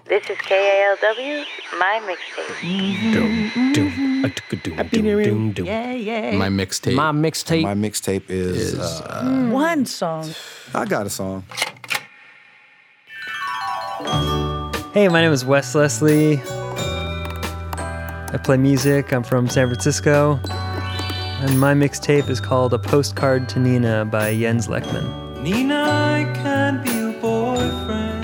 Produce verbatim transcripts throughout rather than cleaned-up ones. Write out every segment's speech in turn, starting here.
This is K A L W, my mixtape. Doom, doom, a doom, Happy New Year. doom, doom. Yeah, yeah. My mixtape. My mixtape. My mixtape is, is uh, uh, One song. I got a song. Hey, my name is Wes Leslie. I play music. I'm from San Francisco. And my mixtape is called A Postcard to Nina by Jens Lekman. Nina, I can't be your boyfriend,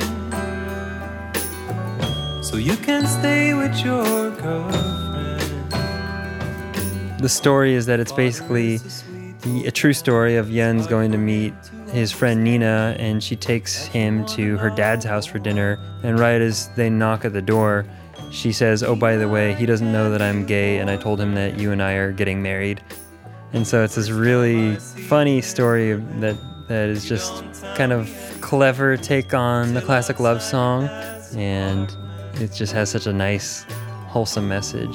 so you can stay with your girlfriend. The story is that it's basically the, a true story of Jens going to meet his friend Nina, and she takes him to her dad's house for dinner. And right as they knock at the door, she says, "Oh, by the way, he doesn't know that I'm gay, and I told him that you and I are getting married." And so it's this really funny story that that is just kind of clever take on the classic love song, and it just has such a nice, wholesome message.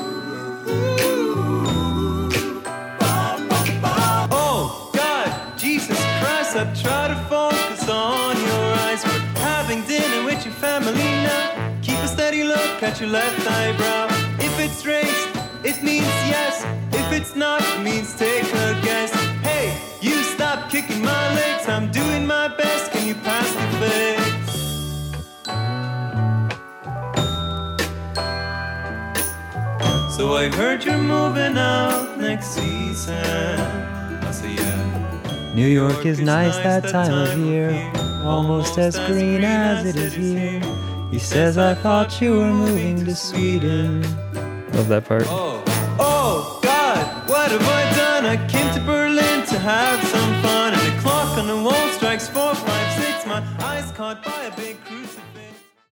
Oh God, Jesus Christ, I try to focus on your eyes. We're having dinner with your family now. Keep a steady look at your left eyebrow. If it's raised, it means yes. If it's not, it means take a guess. Hey, you stop kicking my legs. I'm doing my best. Can you pass the fix? So I heard you're moving out next season. I say yeah. New York is nice that time of year, almost as green as it is here. He says, "I thought you were moving to Sweden." Love that part. Oh, oh God, what have I done? I came to Berlin to have some fun, and the clock on the wall strikes four, five, six. My eyes caught by a big cruise.